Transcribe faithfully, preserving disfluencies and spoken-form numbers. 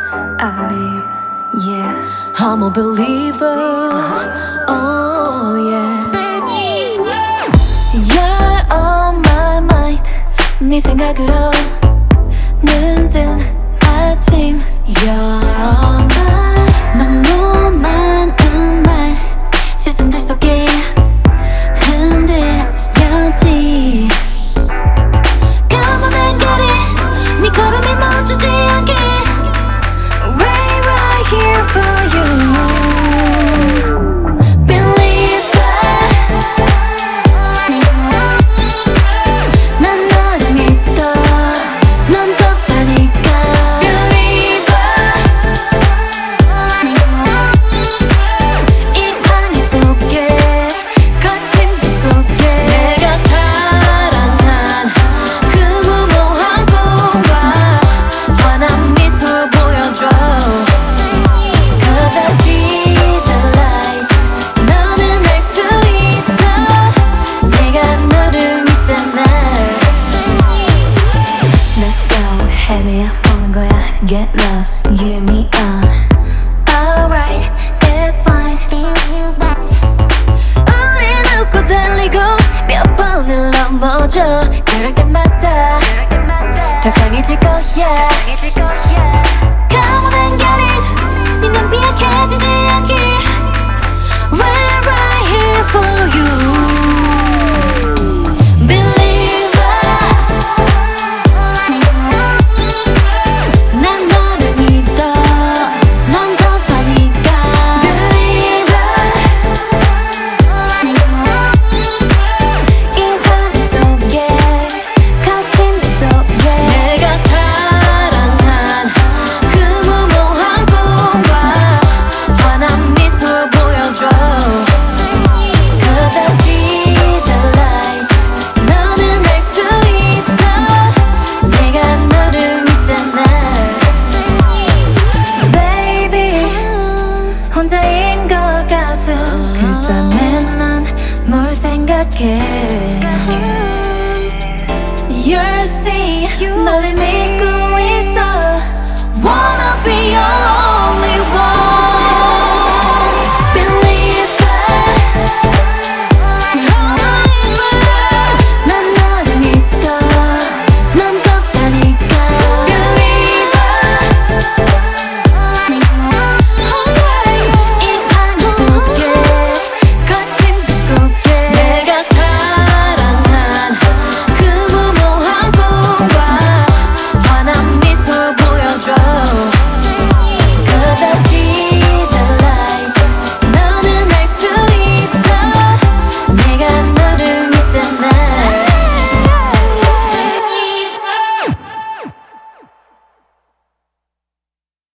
I believe, yeah. I'm a believer. Oh yeah. You're on my mind. 네 생각으로 눈뜬 아침. You're on my 너무 많은 말 시선들 속에 흔들렸지. 까만한 거리 네 걸음이 멈추지 않게 Right right here for you. Get lost, you and me are alright, it's fine. 우린 웃고 달리고 몇 번을 넘어져. 그럴 때마다 더 강해질 거야. 가만한 결인 네 눈빛 약해지지 않길 We're right here for you. 혼자인 것 같아. 그 밤에 난 뭘 생각해. You'll see 너를 믿고 있어. Wanna be your only one. Believer 난 너를 믿어. 넌 똑하니까 Believer